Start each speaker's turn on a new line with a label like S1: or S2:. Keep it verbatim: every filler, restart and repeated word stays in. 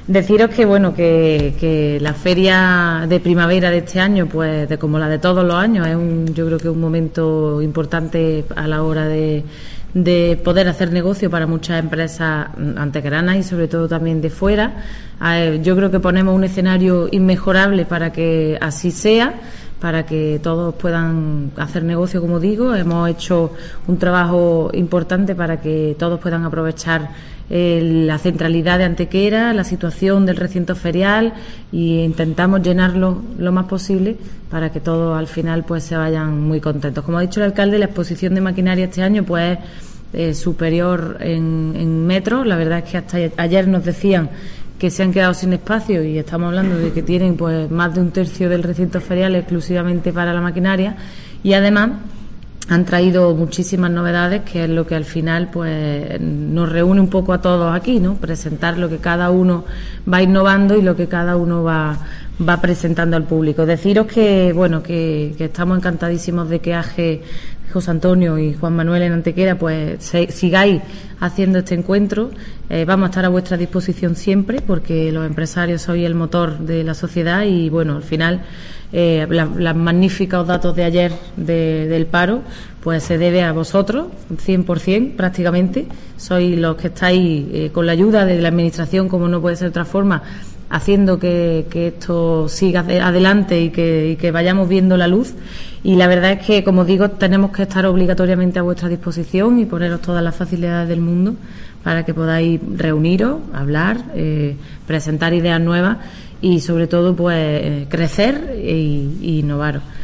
S1: Deciros que bueno que, que la feria de primavera de este año, pues de como la de todos los años, es un, yo creo que un momento importante a la hora de, de poder hacer negocio para muchas empresas antequeranas y sobre todo también de fuera. Yo creo que ponemos un escenario inmejorable para que así sea, para que todos puedan hacer negocio, como digo. Hemos hecho un trabajo importante para que todos puedan aprovechar eh, la centralidad de Antequera, la situación del recinto ferial, y intentamos llenarlo lo más posible para que todos al final pues se vayan muy contentos. Como ha dicho el alcalde, la exposición de maquinaria este año pues es eh, superior en, en metros. La verdad es que hasta ayer nos decían que se han quedado sin espacio y estamos hablando de que tienen pues más de un tercio del recinto ferial exclusivamente para la maquinaria, y además han traído muchísimas novedades, que es lo que al final pues nos reúne un poco a todos aquí, ¿no? Presentar lo que cada uno va innovando y lo que cada uno va va presentando al público. Deciros que bueno que, que estamos encantadísimos de que A G, José Antonio y Juan Manuel en Antequera pues se, sigáis haciendo este encuentro. Eh, vamos a estar a vuestra disposición siempre, porque los empresarios sois el motor de la sociedad y bueno, al final eh, los la magníficos datos de ayer de, del paro pues se debe a vosotros, cien por ciento prácticamente. Sois los que estáis eh, con la ayuda de la administración, como no puede ser de otra forma, haciendo que, que esto siga adelante y que, y que vayamos viendo la luz. Y la verdad es que, como digo, tenemos que estar obligatoriamente a vuestra disposición y poneros todas las facilidades del mundo para que podáis reuniros, hablar, eh, presentar ideas nuevas y sobre todo pues crecer e, y innovaros.